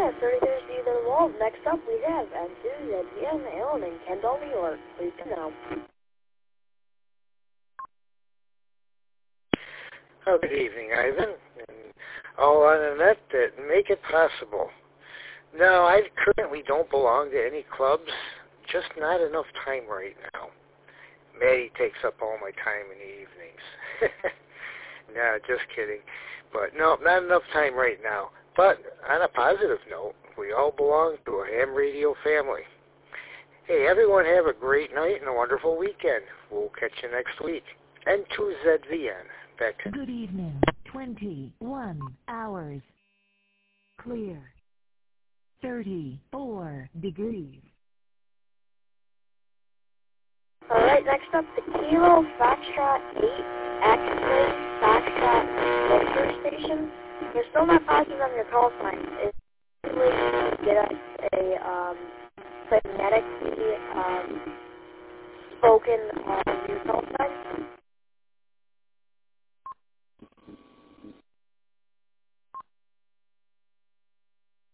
Yeah, 33rd Season of the Wolves. Next up, we have M2ZVN Allen in Kendall, New York. Please come now. Oh, good evening, Ivan, and all on the net that make it possible. No, I currently don't belong to any clubs, just not enough time right now. Maddie takes up all my time in the evenings. No, just kidding. But no, not enough time right now. But on a positive note, we all belong to a ham radio family. Hey, everyone have a great night and a wonderful weekend. We'll catch you next week. N2ZVN. Back to... Good evening. 21 hours. Clear. 34 degrees. All right, next up, the Kilo Foxtrot 8 X-Ray Foxtrot filter station. We're still not positive on your call sign. It's basically get us a phonetically spoken